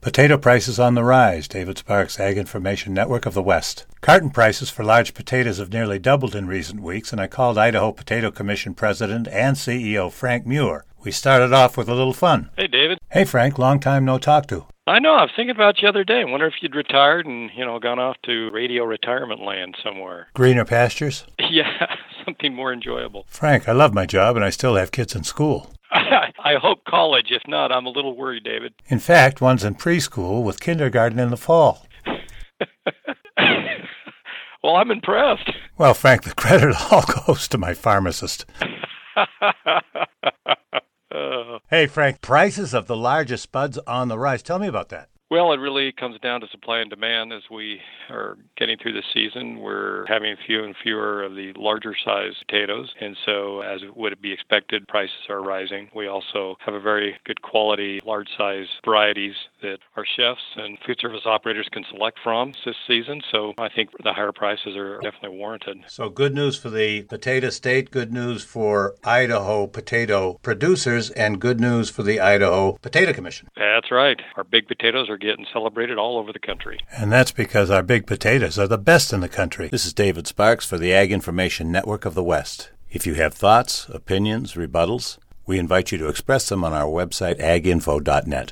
Potato prices on the rise. David Sparks, Ag Information Network of the West. Carton prices for large potatoes have nearly doubled in recent weeks, and I called Idaho Potato Commission President and CEO Frank Muir. We started off with a little fun. Hey, David. Hey, Frank. Long time no talk to. I know. I was thinking about you the other day. I wonder if you'd retired and, gone off to radio retirement land somewhere. Greener pastures? Yeah, something more enjoyable. Frank, I love my job, and I still have kids in school. I hope college. If not, I'm a little worried, David. In fact, one's in preschool with kindergarten in the fall. Well, I'm impressed. Well, Frank, the credit all goes to my pharmacist. Hey, Frank, prices of the largest buds on the rise. Tell me about that. Well, it really comes down to supply and demand. As we are getting through the season, we're having fewer and fewer of the larger size potatoes. And so, as would be expected, prices are rising. We also have a very good quality, large size varieties that our chefs and food service operators can select from this season. So I think the higher prices are definitely warranted. So good news for the potato state, good news for Idaho potato producers, and good news for the Idaho Potato Commission. That's right. Our big potatoes are getting celebrated all over the country. And that's because our big potatoes are the best in the country. This is David Sparks for the Ag Information Network of the West. If you have thoughts, opinions, rebuttals, we invite you to express them on our website, aginfo.net.